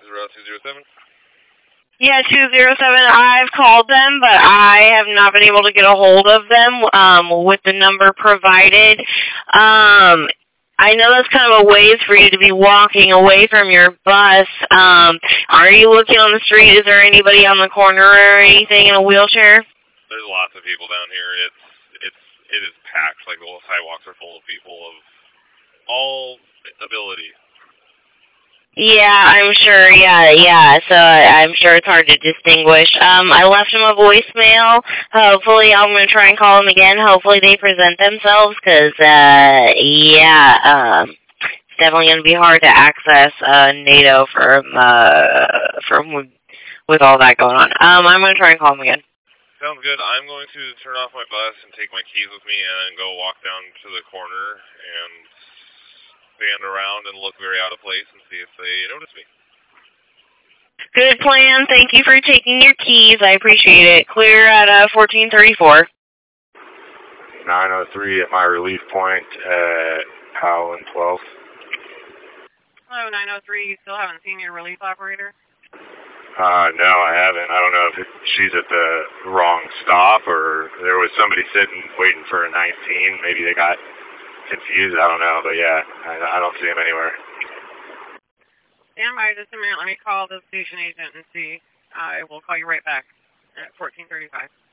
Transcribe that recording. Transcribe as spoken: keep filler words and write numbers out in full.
is Route two zero seven. Yeah, two zero seven. I've called them, but I have not been able to get a hold of them um, with the number provided. Um, I know that's kind of a ways for you to be walking away from your bus. Um, are you looking on the street? Is there anybody on the corner or anything in a wheelchair? There's lots of people down here. It's it's it is packed. Like the whole sidewalks are full of people of all abilities. Yeah, I'm sure. Yeah, yeah. So I'm sure it's hard to distinguish. Um, I left him a voicemail. Hopefully, I'm gonna try and call him again. Hopefully, they present themselves, cause uh, yeah, um, it's definitely gonna be hard to access uh NATO from uh from with all that going on. Um, I'm gonna try and call him again. Sounds good. I'm going to turn off my bus and take my keys with me and go walk down to the corner and stand around and look very out of place and see if they notice me. Good plan. Thank you for taking your keys. I appreciate it. Clear at uh, fourteen thirty-four. nine oh three at my relief point at Powell and twelve. Hello, nine oh three. You still haven't seen your relief operator? Uh, no, I haven't. I don't know if it, she's at the wrong stop or there was somebody sitting waiting for a nineteen. Maybe they got confused. I don't know, but yeah, I, I don't see him anywhere. Stand by just a minute. Let me call the station agent and see. I will call you right back at fourteen thirty-five.